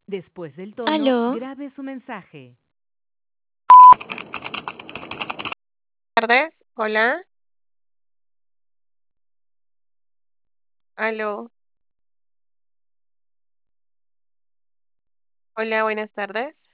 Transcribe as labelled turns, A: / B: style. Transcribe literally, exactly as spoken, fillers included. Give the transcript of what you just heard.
A: Después del tono,
B: Aló,
A: grabe su mensaje.
C: Tardes, hola, aló, hola, buenas tardes.